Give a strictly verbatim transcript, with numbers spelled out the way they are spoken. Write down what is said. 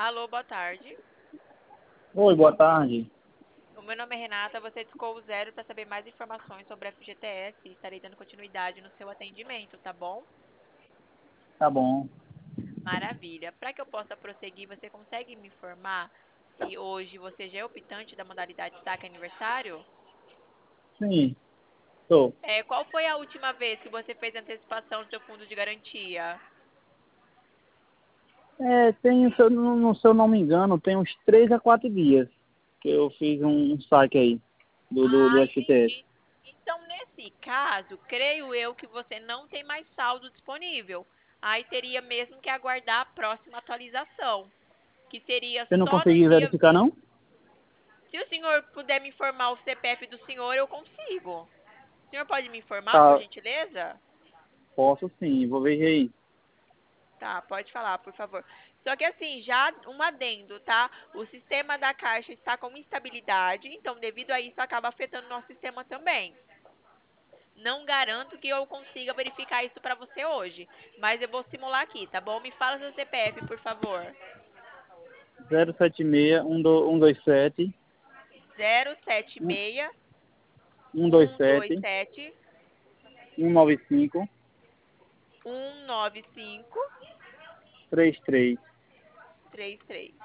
Alô, boa tarde. Oi, boa tarde. O meu nome é Renata, você discou o zero para saber mais informações sobre a F G T S e estarei dando continuidade no seu atendimento, tá bom? Tá bom. Maravilha. Para que eu possa prosseguir, você consegue me informar se hoje você já é optante da modalidade saque aniversário? Sim, tô. É, qual foi a última vez que você fez a antecipação do seu fundo de garantia? É, tem, se eu, não, se eu não me engano, tem uns três a quatro dias que eu fiz um, um saque aí do, do, Ah, do F T S. entendi. Então, nesse caso, creio eu que você não tem mais saldo disponível. Aí teria mesmo que aguardar a próxima atualização, que seria Você não só no conseguiu dia. verificar, não? Se o senhor puder me informar o C P F do senhor, eu consigo. O senhor pode me informar, por Tá, gentileza? posso sim, vou ver aí. Tá, pode falar, por favor. Só que assim, já um adendo, tá? O sistema da Caixa está com instabilidade, então devido a isso acaba afetando o nosso sistema também. Não garanto que eu consiga verificar isso para você hoje, mas eu vou simular aqui, tá bom? Me fala seu C P F, por favor. zero sete seis, um dois sete, zero sete seis um dois um dois sete, sete um nove cinco, um nove cinco três três. três três.